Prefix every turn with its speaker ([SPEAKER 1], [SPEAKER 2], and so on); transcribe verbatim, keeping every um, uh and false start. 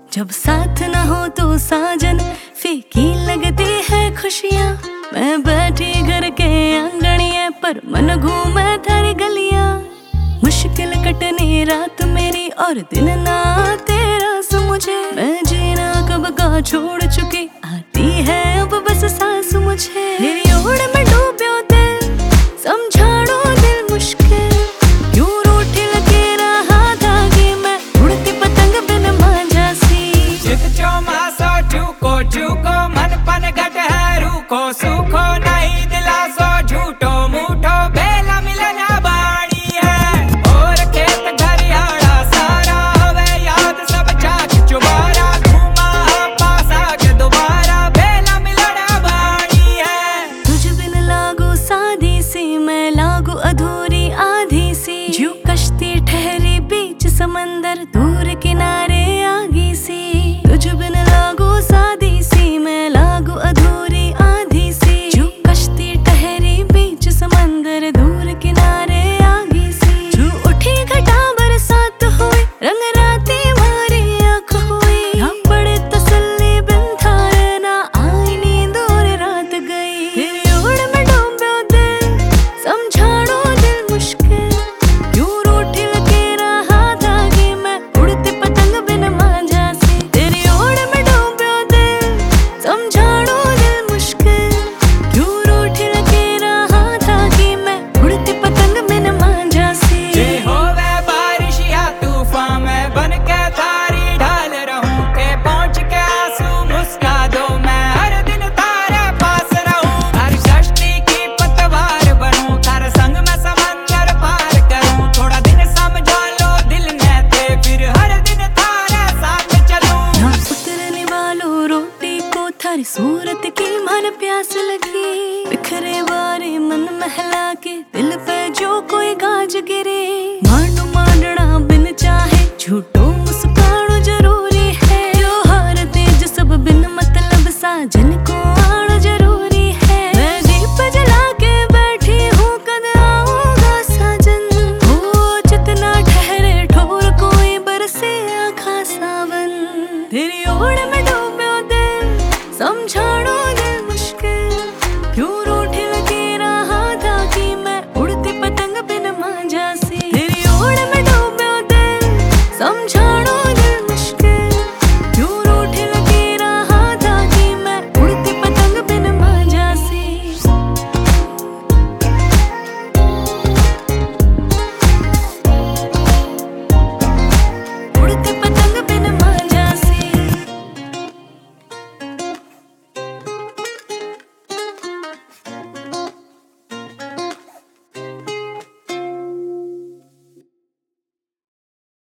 [SPEAKER 1] जब साथ न हो तो साजन फीकी लगती है खुशियाँ। मैं बैठी घर के आंगणिये पर मन घूमे थारी गलियाँ। मुश्किल कटनी रात मेरी और दिन ना तेरा सो मुझे। मैं जीना कब का छोड़ चुकी, आती है अब बस सांस मुझे। तेरी ओड़ में डूब्यो दिल, समझाड़ो दिल मुश्किल। क्यों रूठी लगे रहा था कि मैं उड़ती पतंग बिन मांझा सी।
[SPEAKER 2] चित चो मासो झूको झूको मन पन घट है रूखो सूखो नहीं दिलासो झूठो मूठो बेला मिलना बाणी है। और खेत घरियाड़ा सारा हवे याद सब जाग चुबारा घूमा पासा के दोबारा बेला मिलना बाणी है।
[SPEAKER 1] तुझ बिन लागू साधी सी मैं लागू अधूरी आधी सी। जो कश्ती ठहरी बीच समंदर दूर किनारे आगी सी। तुझ बिन लागू साधी सी मैं लागू अधूरी आधी सी। जो कश्ती ठहरी बीच समंदर दूर किनारे आगी सी। जो उठी घटा बरसात हुई रंग राती मारी आँख हुई। ना पड़े तसल्ली बिन थारे ना आई नींद और रात गई। तेरी ओड़ में डूब्यो दिल, समझाड़ो दिल मुश्किल। क्यों रूठी लगे रहा था कि मैं उड़ती पतंग बिन मांझा सी। तेरी ओड़ में डूब्यो दिल, समझाड़ो दिल मुश्किल। क्यों रूठी लगे रहा था कि मैं उड़ती पतंग बिन मांझा सी।
[SPEAKER 2] जे होवे बारिश या तूफान में बन के थारी ढाल रहूं। के पहुंच के आंसू मुस्का दो मैं हर दिन तारे पास रहूं। हर षष्ठी की पतवार बनूं थारे संग में समंदर पार करूं। थोड़ा दिन समझा लो दिल में थे फिर हर दिन थारे साथ चलूं।
[SPEAKER 1] ना उतरने वालों रोटी को थारी सूरत की मन प्यास लगी। बिखरे बारे मन महला के दिल पे जो कोई गाज गिरे।